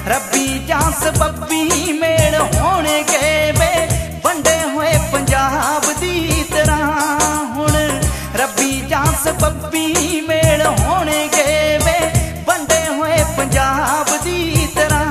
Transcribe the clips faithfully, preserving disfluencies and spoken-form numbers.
रब्बी जां सबब्बी मेल होने गए वे वंडे हुए पंजाब दी तरह। हुण रब्बी जां सबब्बी मेल होने गए वे वंडे हुए पंजाब दी तरह।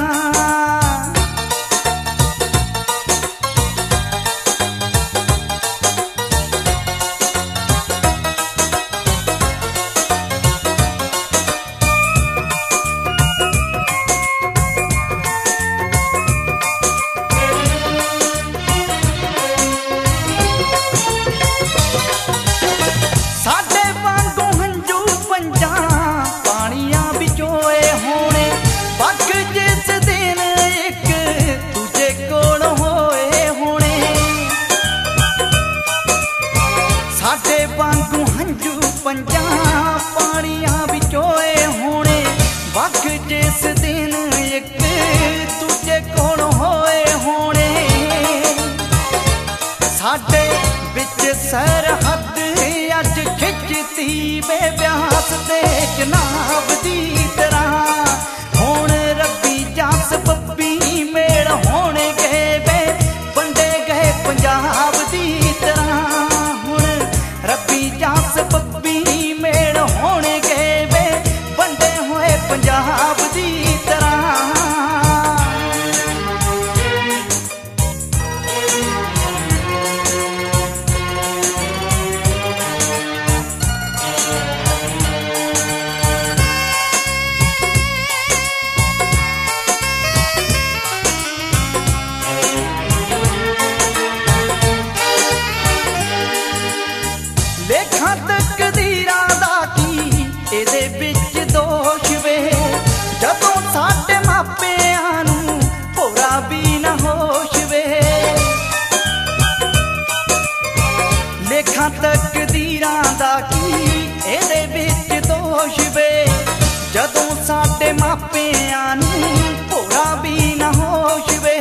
पंजा पानिया बिचोए होने वक जिस दिन एक तुझे कोल होए होने। साडे बिच सरहद अज खिचती वे ब्यास दे जनाब दी तरह। हुण रब्बी जां सबब्बी मेल होने गए वे वंडे गए पंजाब दी तरह। हुण रब्बी जां सबब्बी मेल होने गए वे वंडे हुए पंजाब दी तरह। लेखा तकदीरां दा की एदे विच दोष वे जदों साडे मापिआं नूं भोरा भी ना होश वे। लेखा तकदीरां दा की एदे विच दोष वे जदों साडे मापिआं नूं भोरा भी ना होश वे।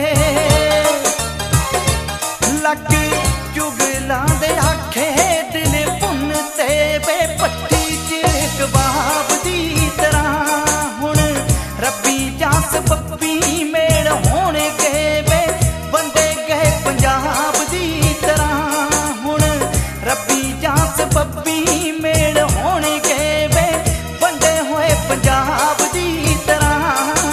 लग जुगलां दे आखे दिल पुनते वे पट्टी च कबाब दी तरह। हुण रब्बी जां सबब्बी मेल होने गए वे वंडे गए पंजाब दी तरह। हुण रब्बी जां सबब्बी मेल होने गए वे वंडे हुए पंजाब दी तरह।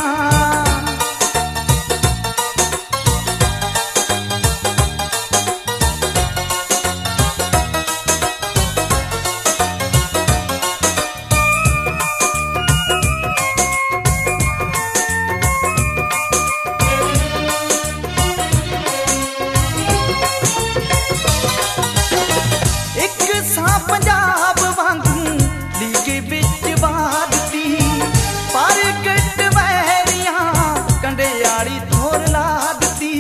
पंजाब वांगू लीग बिच बादती पर गट वैरियां कंडियाली थोर लादती।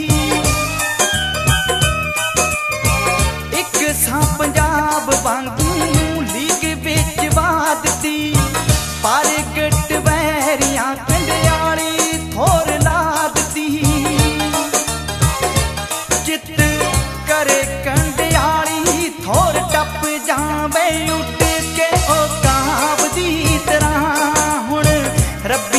एक सा पंजाब वांगू लीग बिच बादती पर गट वैरियां कंडियाली थोर लादती। चित करे कंडियाली थोर टप जावे उठ के ओ काब दी तरह। हुण रब